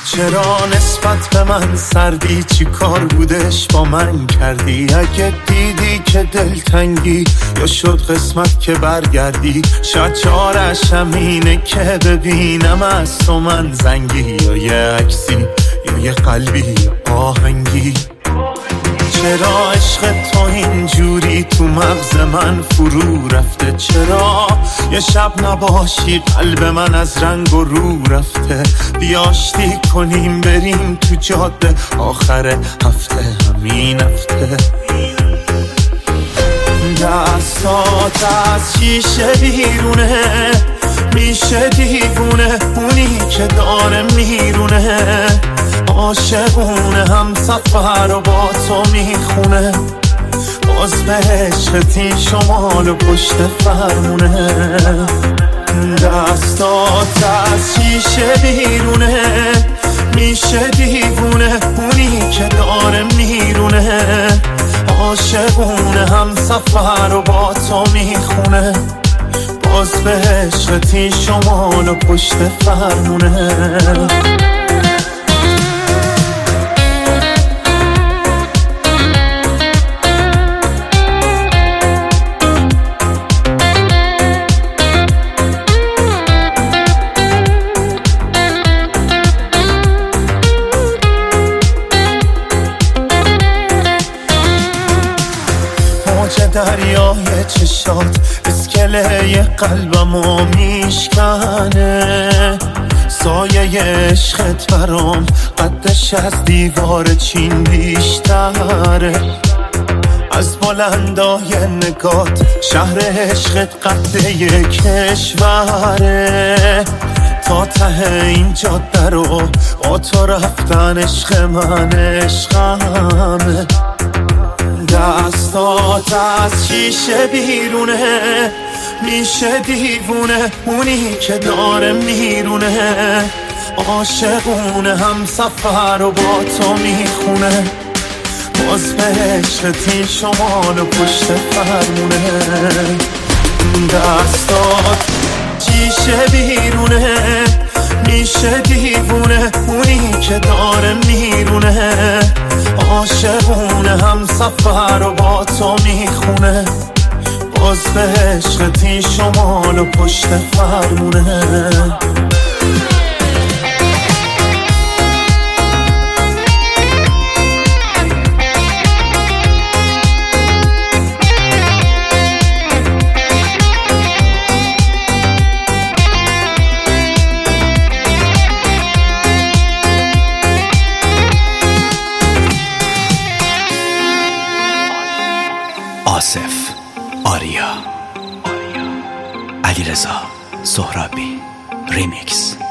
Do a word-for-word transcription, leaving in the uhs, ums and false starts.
چرا نسبت به من سردی؟ چی کار بودش با من کردی؟ اگه دیدی که دلتنگی یا شد قسمت که برگردی، شاید چارش همینه که ببینم از تو من زنگی، یا یه عکسی یا یه قلبی یا آهنگی. چرا عشق تو اینجوری تو مغز من فرو رفته؟ چرا یه شب نباشی قلب من از رنگ و رو رفته؟ بیاشتی کنیم بریم تو جاده آخر هفته، همین هفته. دستات از شیشه بیرونه، میشه دیوونه اونی که داره میرونه، عاشقونه هم سفر و با تو میخونه، باز به عشقتی شمال و پشت فرمونه. دستات از شیشه بیرونه، میشه دیوونه اونی که داره میرونه، عاشقونه هم سفر و با تو میخونه، باز به عشقتی شمال و پشت فرمونه. دریای چشات اسکله قلبمو میشکنه، سایه عشقت برام قدش از دیوار چین بیشتره، از بلندای نگات شهر عشقت قده کشوره، تا ته این جاده رو با تو رفتن عشق من عشقمه. دستات از شیشه بیرونه، میشه دیوونه اونی که داره میرونه، عاشقونه هم سفر و با تو میخونه، باز به عشقتی شمال و پشت فرمونه. دستات شیشه بیرونه، میشه دیوونه اونی که داره میرونه، عاشقونه هم سفر و با تو میخونه، باز به عشقتی شمال و پشت فرمونه. آصف، آریا، علیرضا سهرابی، ریمیکس.